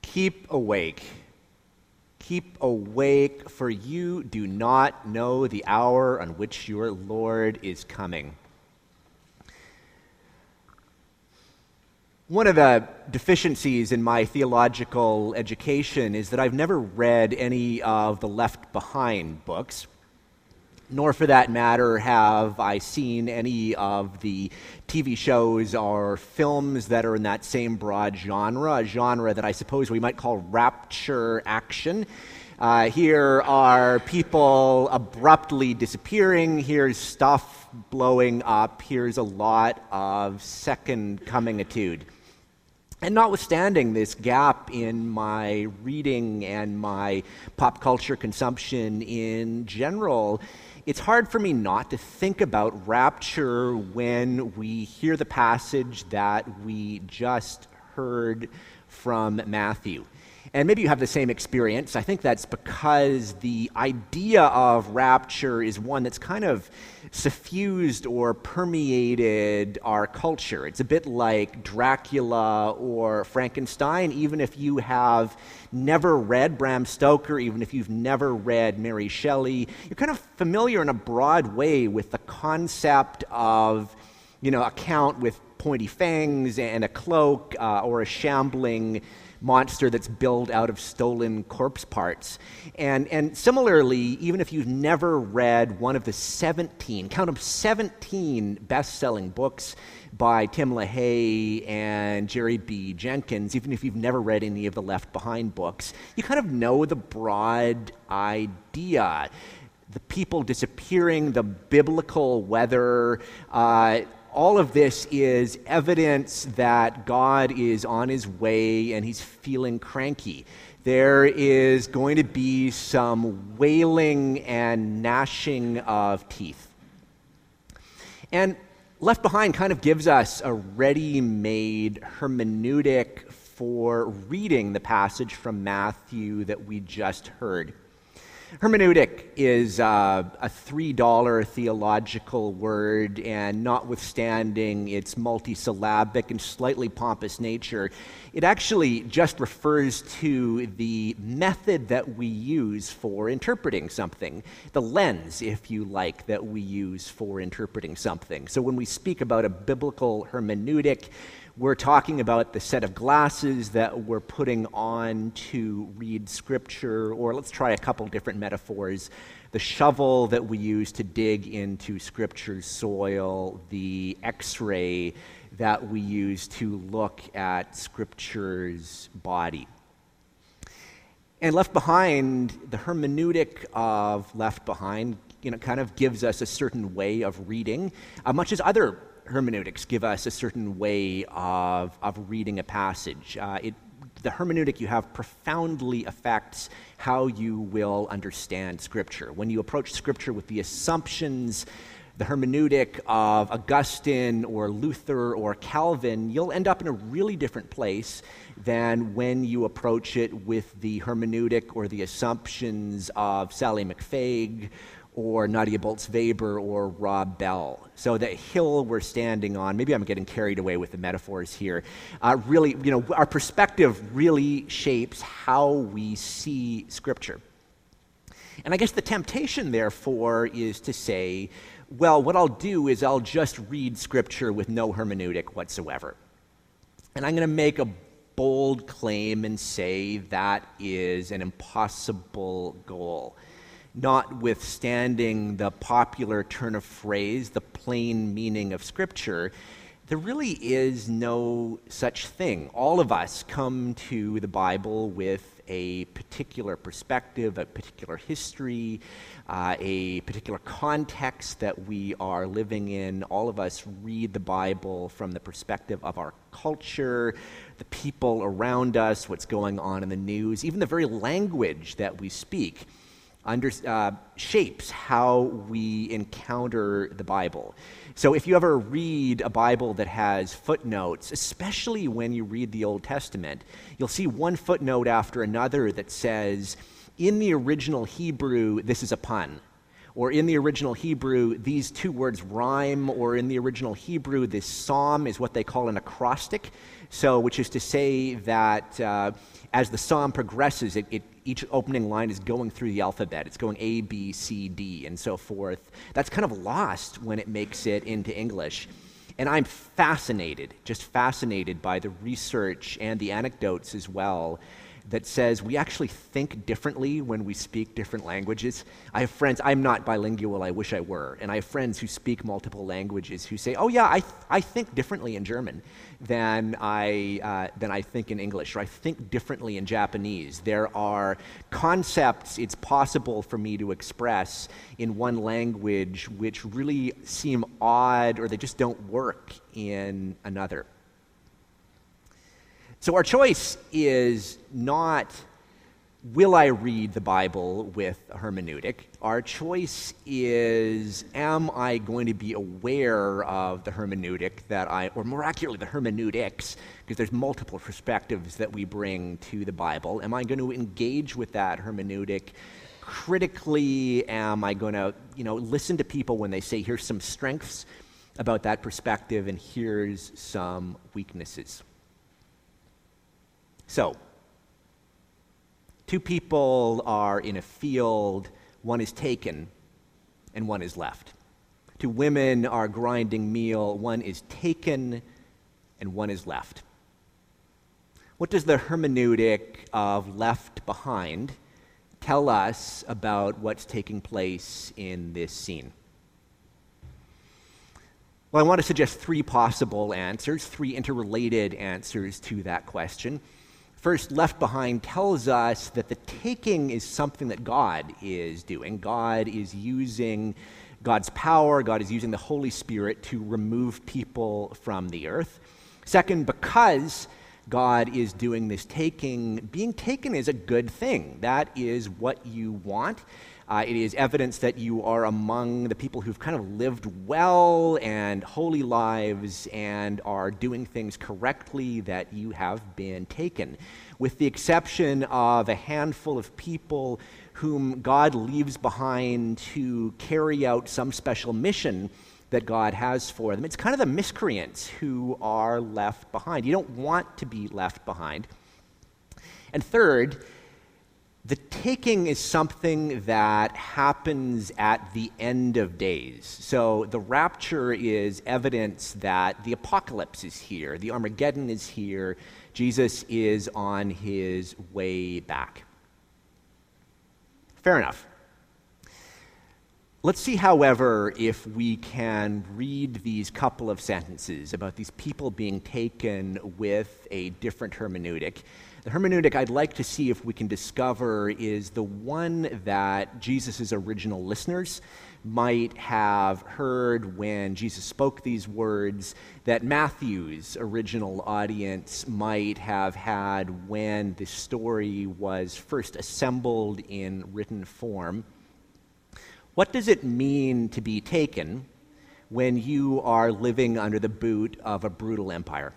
Keep awake. Keep awake, for you do not know the hour on which your Lord is coming. One of the deficiencies in my theological education is that I've never read any of the Left Behind books, nor for that matter have I seen any of the TV shows or films that are in that same broad genre, a genre that I suppose we might call rapture action. Here are people abruptly disappearing, here's stuff blowing up, here's a lot of second coming-itude. And notwithstanding this gap in my reading and my pop culture consumption in general, it's hard for me not to think about rapture when we hear the passage that we just heard from Matthew. And maybe you have the same experience. I think that's because the idea of rapture is one that's kind of suffused or permeated our culture. It's a bit like Dracula or Frankenstein. Even if you have never read Bram Stoker, even if you've never read Mary Shelley, you're kind of familiar in a broad way with the concept of, a count with pointy fangs and a cloak or a shambling monster that's built out of stolen corpse parts. And similarly, even if you've never read one of the 17 best-selling books by Tim LaHaye and Jerry B. Jenkins, even if you've never read any of the Left Behind books, you kind of know the broad idea. The people disappearing, the biblical weather, all of this is evidence that God is on his way and he's feeling cranky. There is going to be some wailing and gnashing of teeth. And Left Behind kind of gives us a ready-made hermeneutic for reading the passage from Matthew that we just heard. Hermeneutic is a $3 theological word, and notwithstanding its multisyllabic and slightly pompous nature, it actually just refers to the method that we use for interpreting something, the lens, if you like, that we use for interpreting something. So when we speak about a biblical hermeneutic, we're talking about the set of glasses that we're putting on to read Scripture, or let's try a couple different metaphors. The shovel that we use to dig into Scripture's soil, the X-ray that we use to look at Scripture's body. And Left Behind, the hermeneutic of Left Behind, kind of gives us a certain way of reading, much as other hermeneutics give us a certain way of reading a passage. The hermeneutic you have profoundly affects how you will understand Scripture. When you approach Scripture with the assumptions, the hermeneutic of Augustine or Luther or Calvin, you'll end up in a really different place than when you approach it with the hermeneutic or the assumptions of Sally McFaig or Nadia Bolz-Weber or Rob Bell. So the hill we're standing on, maybe I'm getting carried away with the metaphors here, really, our perspective really shapes how we see Scripture. And I guess the temptation, therefore, is to say, well, what I'll do is I'll just read Scripture with no hermeneutic whatsoever. And I'm going to make a bold claim and say that is an impossible goal. Notwithstanding the popular turn of phrase, the plain meaning of Scripture, there really is no such thing. All of us come to the Bible with a particular perspective, a particular history, a particular context that we are living in. All of us read the Bible from the perspective of our culture, the people around us, what's going on in the news, even the very language that we speak shapes how we encounter the Bible. So if you ever read a Bible that has footnotes, especially when you read the Old Testament, you'll see one footnote after another that says, in the original Hebrew, this is a pun. Or in the original Hebrew, these two words rhyme, or in the original Hebrew, this psalm is what they call an acrostic. So, which is to say that as the psalm progresses, each opening line is going through the alphabet. It's going A, B, C, D, and so forth. That's kind of lost when it makes it into English. And I'm fascinated, just fascinated by the research and the anecdotes as well that says we actually think differently when we speak different languages. I have friends, I'm not bilingual, I wish I were, and I have friends who speak multiple languages who say, oh yeah, I think differently in German than I think in English, or I think differently in Japanese. There are concepts it's possible for me to express in one language which really seem odd, or they just don't work in another. So our choice is not, will I read the Bible with a hermeneutic? Our choice is, am I going to be aware of the hermeneutic or more accurately, the hermeneutics, because there's multiple perspectives that we bring to the Bible. Am I going to engage with that hermeneutic critically? Am I going to, listen to people when they say, here's some strengths about that perspective, and here's some weaknesses? So, two people are in a field, one is taken and one is left. Two women are grinding meal, one is taken and one is left. What does the hermeneutic of Left Behind tell us about what's taking place in this scene? Well, I want to suggest three possible answers, three interrelated answers to that question. First, Left Behind tells us that the taking is something that God is doing. God is using God's power, God is using the Holy Spirit to remove people from the earth. Second, because God is doing this taking, being taken is a good thing. That is what you want. It is evidence that you are among the people who've kind of lived well and holy lives and are doing things correctly, that you have been taken. With the exception of a handful of people whom God leaves behind to carry out some special mission that God has for them. It's kind of the miscreants who are left behind. You don't want to be left behind. And third, the taking is something that happens at the end of days. So the rapture is evidence that the apocalypse is here, the Armageddon is here, Jesus is on his way back. Fair enough. Let's see, however, if we can read these couple of sentences about these people being taken with a different hermeneutic. The hermeneutic I'd like to see if we can discover is the one that Jesus' original listeners might have heard when Jesus spoke these words, that Matthew's original audience might have had when the story was first assembled in written form. What does it mean to be taken when you are living under the boot of a brutal empire?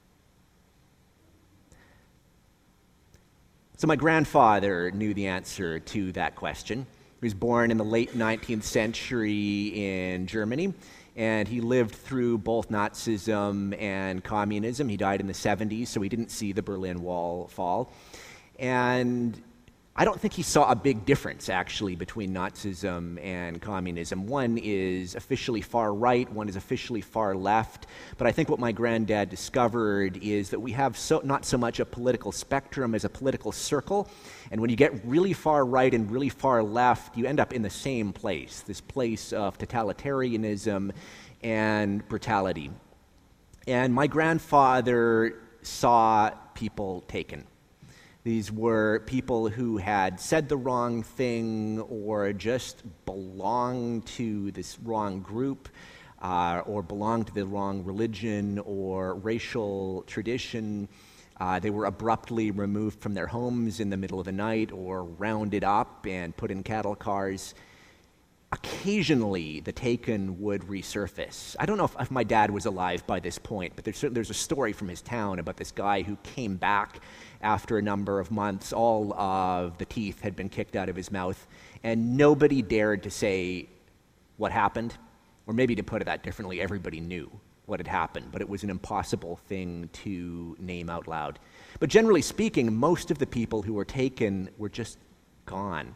So my grandfather knew the answer to that question. He was born in the late 19th century in Germany, and he lived through both Nazism and communism. He died in the 70s, so he didn't see the Berlin Wall fall. And I don't think he saw a big difference, actually, between Nazism and communism. One is officially far right, one is officially far left. But I think what my granddad discovered is that we have not so much a political spectrum as a political circle. And when you get really far right and really far left, you end up in the same place, this place of totalitarianism and brutality. And my grandfather saw people taken. These were people who had said the wrong thing or just belonged to this wrong group or belonged to the wrong religion or racial tradition. They were abruptly removed from their homes in the middle of the night or rounded up and put in cattle cars. Occasionally, the Taken would resurface. I don't know if my dad was alive by this point, but there's a story from his town about this guy who came back after a number of months. All of the teeth had been kicked out of his mouth, and nobody dared to say what happened. Or maybe to put it that differently, everybody knew what had happened, but it was an impossible thing to name out loud. But generally speaking, most of the people who were taken were just gone.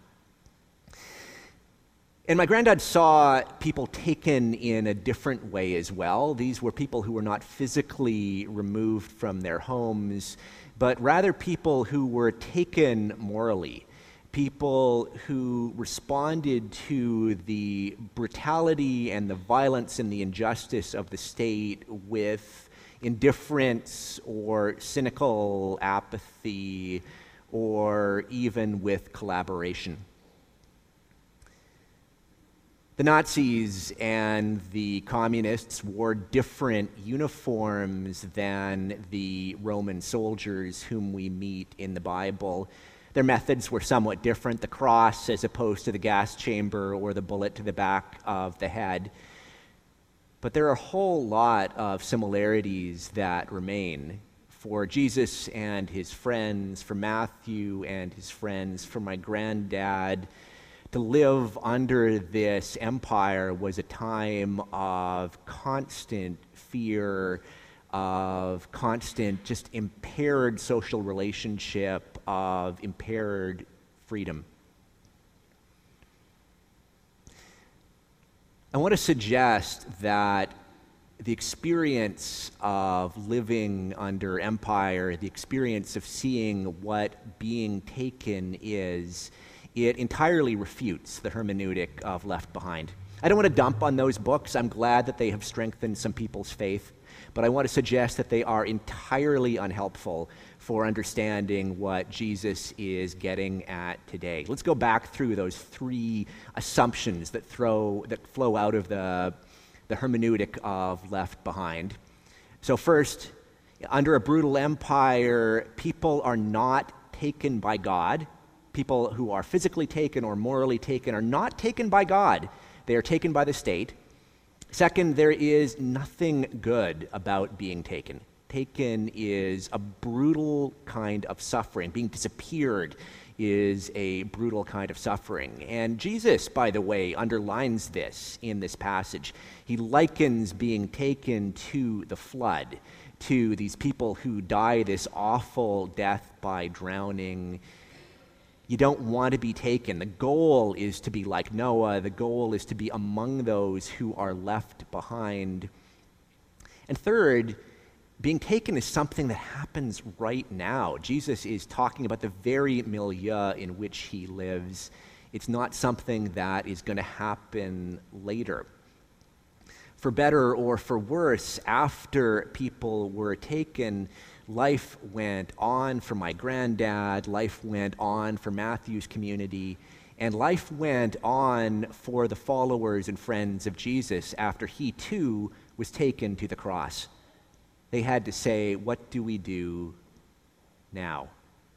And my granddad saw people taken in a different way as well. These were people who were not physically removed from their homes, but rather people who were taken morally, people who responded to the brutality and the violence and the injustice of the state with indifference or cynical apathy or even with collaboration. The Nazis and the communists wore different uniforms than the Roman soldiers whom we meet in the Bible. Their methods were somewhat different, the cross as opposed to the gas chamber or the bullet to the back of the head. But there are a whole lot of similarities that remain for Jesus and his friends, for Matthew and his friends, for my granddad. To live under this empire was a time of constant fear, of constant just impaired social relationship, of impaired freedom. I want to suggest that the experience of living under empire, the experience of seeing what being taken is, it entirely refutes the hermeneutic of Left Behind. I don't want to dump on those books. I'm glad that they have strengthened some people's faith, but I want to suggest that they are entirely unhelpful for understanding what Jesus is getting at today. Let's go back through those three assumptions that flow out of the hermeneutic of Left Behind. So first, under a brutal empire, people are not taken by God. People who are physically taken or morally taken are not taken by God. They are taken by the state. Second, there is nothing good about being taken. Taken is a brutal kind of suffering. Being disappeared is a brutal kind of suffering. And Jesus, by the way, underlines this in this passage. He likens being taken to the flood, to these people who die this awful death by drowning. You don't want to be taken. The goal is to be like Noah. The goal is to be among those who are left behind. And third, being taken is something that happens right now. Jesus is talking about the very milieu in which he lives. It's not something that is going to happen later. For better or for worse, after people were taken, life went on for my granddad, life went on for Matthew's community, and life went on for the followers and friends of Jesus after he too was taken to the cross. They had to say, what do we do now?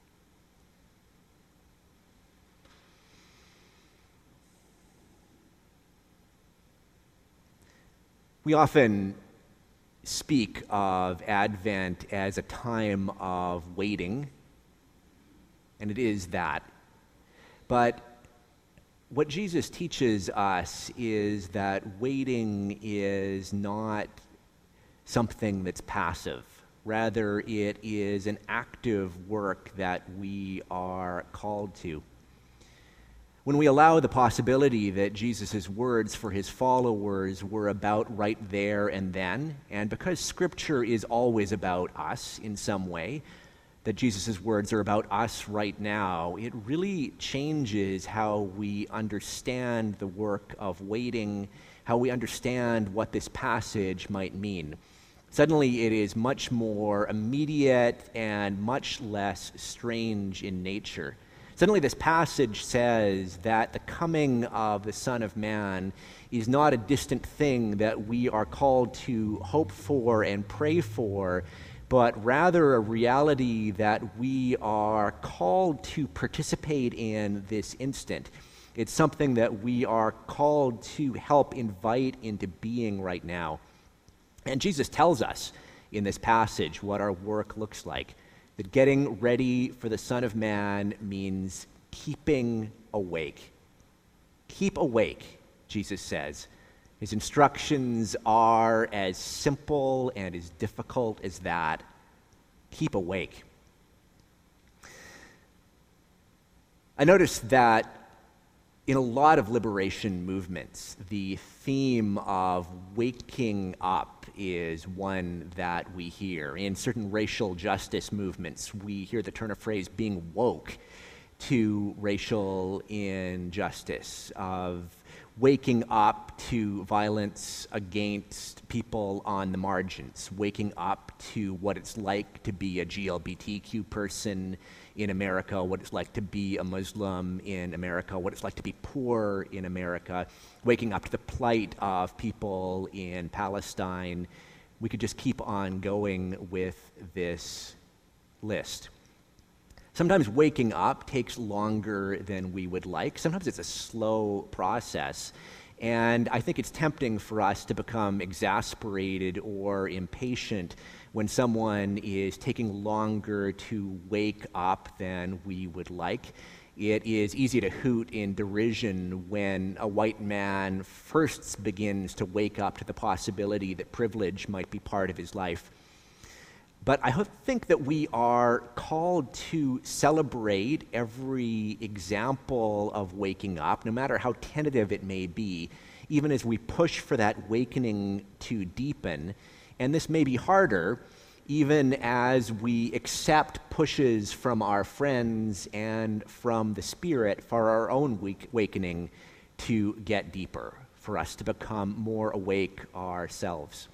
We often speak of Advent as a time of waiting, and it is that. But what Jesus teaches us is that waiting is not something that's passive. Rather, it is an active work that we are called to. When we allow the possibility that Jesus' words for his followers were about right there and then, and because Scripture is always about us in some way, that Jesus' words are about us right now, it really changes how we understand the work of waiting, how we understand what this passage might mean. Suddenly it is much more immediate and much less strange in nature. Suddenly this passage says that the coming of the Son of Man is not a distant thing that we are called to hope for and pray for, but rather a reality that we are called to participate in this instant. It's something that we are called to help invite into being right now. And Jesus tells us in this passage what our work looks like, that getting ready for the Son of Man means keeping awake. Keep awake, Jesus says. His instructions are as simple and as difficult as that. Keep awake. I noticed that in a lot of liberation movements, the theme of waking up is one that we hear. In certain racial justice movements, we hear the turn of phrase being woke to racial injustice, of waking up to violence against people on the margins, waking up to what it's like to be a GLBTQ person in America, what it's like to be a Muslim in America, what it's like to be poor in America, waking up to the plight of people in Palestine. We could just keep on going with this list. Sometimes waking up takes longer than we would like. Sometimes it's a slow process. And I think it's tempting for us to become exasperated or impatient when someone is taking longer to wake up than we would like. It is easy to hoot in derision when a white man first begins to wake up to the possibility that privilege might be part of his life. But I think that we are called to celebrate every example of waking up, no matter how tentative it may be, even as we push for that awakening to deepen. And this may be harder, even as we accept pushes from our friends and from the Spirit for our own awakening to get deeper, for us to become more awake ourselves.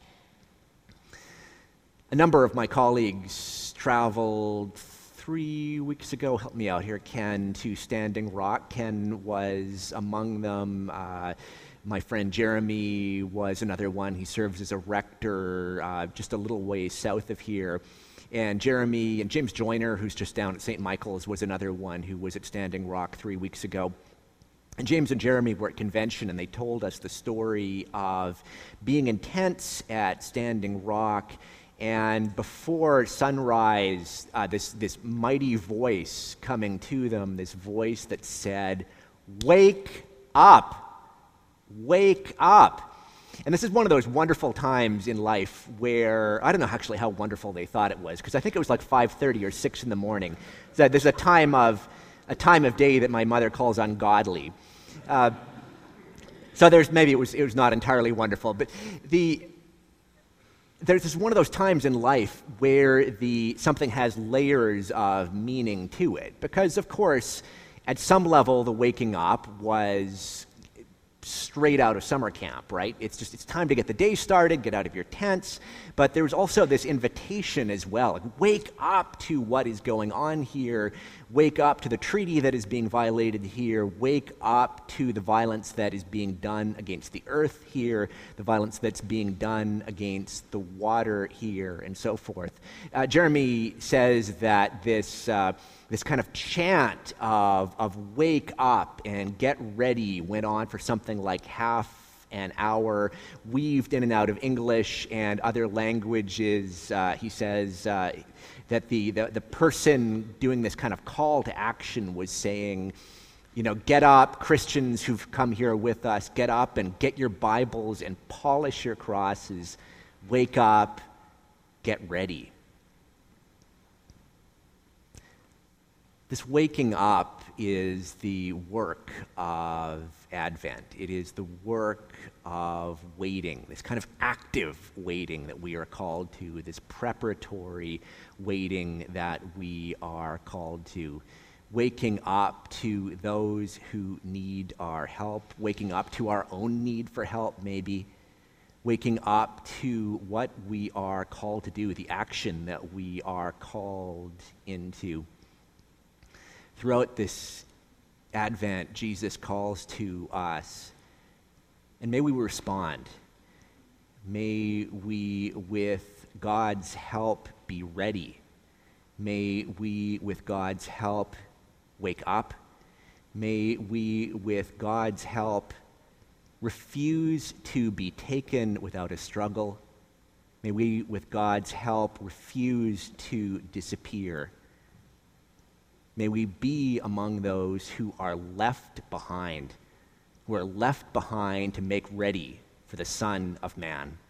A number of my colleagues traveled 3 weeks ago, help me out here, Ken, to Standing Rock. Ken was among them. My friend Jeremy was another one. He serves as a rector just a little ways south of here. And Jeremy and James Joyner, who's just down at St. Michael's, was another one who was at Standing Rock 3 weeks ago. And James and Jeremy were at convention, and they told us the story of being in tents at Standing Rock. And before sunrise, this mighty voice coming to them, this voice that said, "Wake up, wake up." And this is one of those wonderful times in life where, I don't know actually how wonderful they thought it was, because I think it was like 5:30 or 6 in the morning. So there's a time of day that my mother calls ungodly. So there's maybe it was not entirely wonderful, but there's this one of those times in life where something has layers of meaning to it. Because, of course, at some level, the waking up was straight out of summer camp, right? It's time to get the day started, get out of your tents. But there's also this invitation as well. Like, wake up to what is going on here. Wake up to the treaty that is being violated here. Wake up to the violence that is being done against the earth here, the violence that's being done against the water here, and so forth. Jeremy says that this kind of chant of wake up and get ready went on for something like half an hour, weaved in and out of English and other languages. He says that the person doing this kind of call to action was saying, get up, Christians who've come here with us, get up and get your Bibles and polish your crosses. Wake up, get ready. This waking up is the work of Advent. It is the work of waiting, this kind of active waiting that we are called to, this preparatory waiting that we are called to. Waking up to those who need our help, waking up to our own need for help maybe, waking up to what we are called to do, the action that we are called into. Throughout this Advent, Jesus calls to us, and may we respond. May we, with God's help, be ready. May we, with God's help, wake up. May we, with God's help, refuse to be taken without a struggle. May we, with God's help, refuse to disappear. May we be among those who are left behind to make ready for the Son of Man.